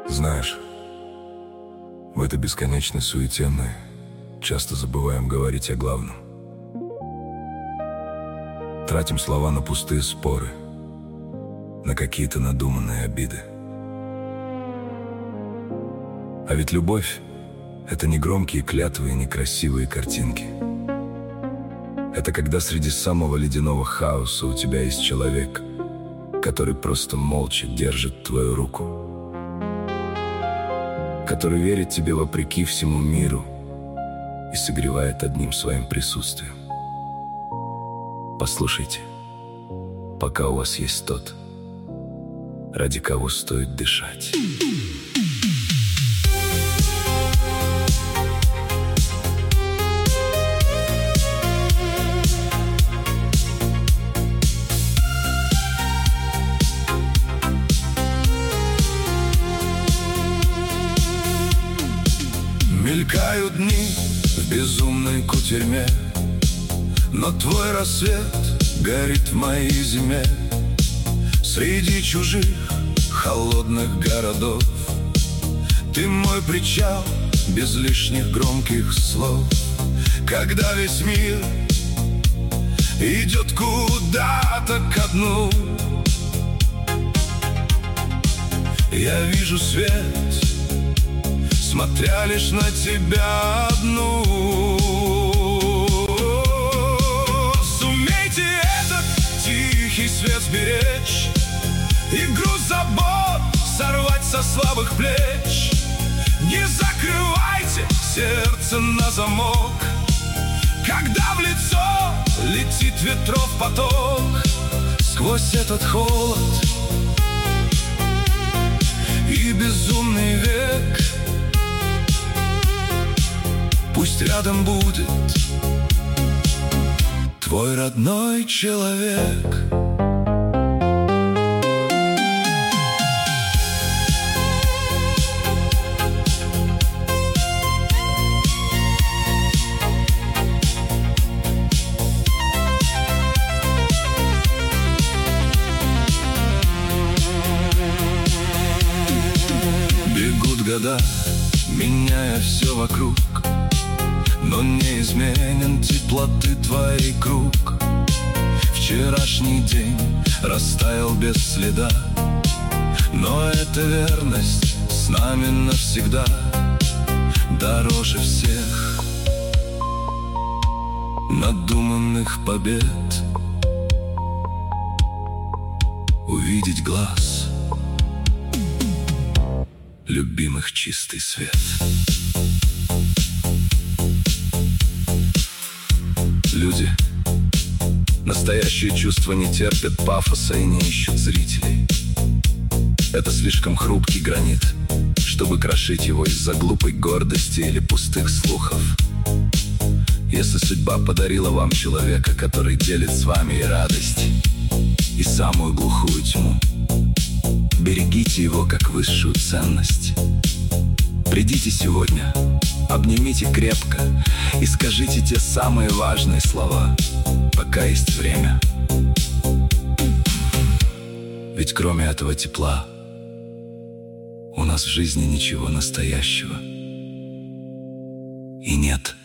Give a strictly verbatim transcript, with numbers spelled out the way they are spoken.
Знаешь, в этой бесконечной суете мы часто забываем говорить о главном. Тратим слова на пустые споры, на какие-то надуманные обиды. А ведь любовь — это не громкие клятвы и не красивые картинки. Это когда среди самого ледяного хаоса у тебя есть человек, который просто молча держит твою руку, который верит тебе вопреки всему миру и согревает одним своим присутствием. Послушайте, пока у вас есть тот, ради кого стоит дышать. Мелькают дни в безумной кутерьме, но твой рассвет горит в моей зиме. Среди чужих холодных городов ты мой причал без лишних громких слов. Когда весь мир идет куда-то ко дну, я вижу свет, смотря лишь на тебя одну. Сумейте этот тихий свет сберечь и груз забот сорвать со слабых плеч. Не закрывайте сердце на замок, когда в лицо летит ветров поток. Сквозь этот холод и безумный век пусть рядом будет твой родной человек. Бегут года, меняя все вокруг, но неизменен теплоты твоей круг. Вчерашний день растаял без следа, но эта верность с нами навсегда. Дороже всех надуманных побед увидеть глаз любимых чистый свет. Люди, настоящие чувства не терпят пафоса и не ищут зрителей. Это слишком хрупкий гранит, чтобы крошить его из-за глупой гордости или пустых слухов. Если судьба подарила вам человека, который делит с вами и радость, и самую глухую тьму, берегите его как высшую ценность. Придите сегодня, обнимите крепко и скажите те самые важные слова, пока есть время. Ведь кроме этого тепла у нас в жизни ничего настоящего и нет.